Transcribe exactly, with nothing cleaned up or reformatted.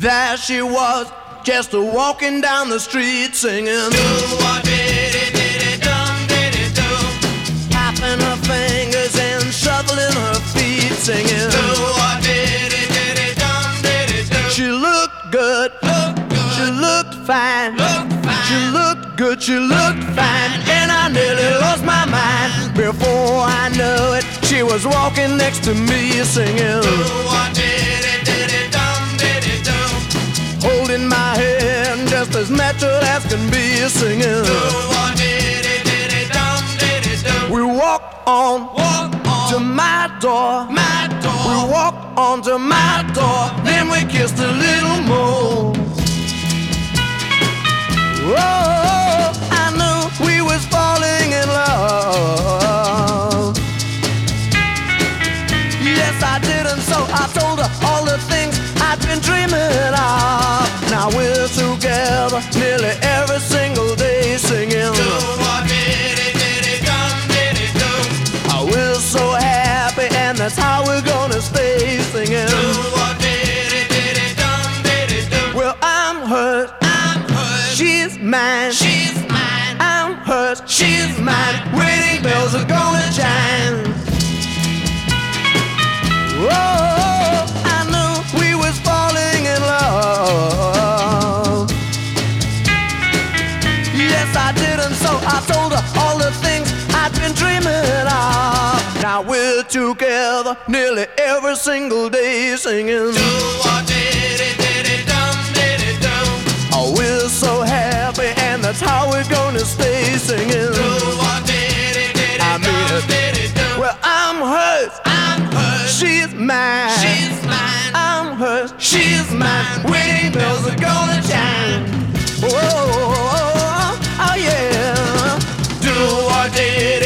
There she was, just a walking down the street singing. Do-what-did-it-did-it-dum, did-it-dum. Tapping her fingers and shuffling her feet singing. Do-what-did-it-did-it-dum, did-it-dum. She looked good, looked good. She looked fine. Looked fine. She looked good, she looked fine. And I nearly lost my mind. Before I knew it, she was walking next to me singing. Do-what-did-it-did-it-dum, did-it-dum. Holding my hand just as natural as can be singing. Do-what-did-it-did-it-dum, did-it-dum. We walked on, walk on to my door, my door. We walked on to my door, then we kissed a little more. Oh, I knew we was falling in love. Yes, I did, and so I told her all the things I've been dreaming of. Now we're together nearly every single day singing. Do-what-did-it-did-it-dum, did-it-dum. Oh, we're so happy, and that's how we're gonna stay singing. Do-what-did-it-did-it-dum, did-it-dum. Well, I'm hers, I'm hers. She's mine, she's mine. I'm hers, she's mine. Wedding bells are gonna chime. Oh, I knew we was falling in love. Yes, I did, and so I told her all the things I'd been dreaming of. Now we're together nearly every single day singing. Do-what-did-it-did-it-dum, did-it-dum. Oh, we're so happy, and that's how we're gonna stay singing. Do-what-did-it-did-it-dum, I mean it. Did-it-dum. Well, I'm hers, I'm hers. She's mine, she's mine. I'm hers, she's mine. Wedding bells are gonna chime. Oh, oh, oh, oh yeah. Do-what-did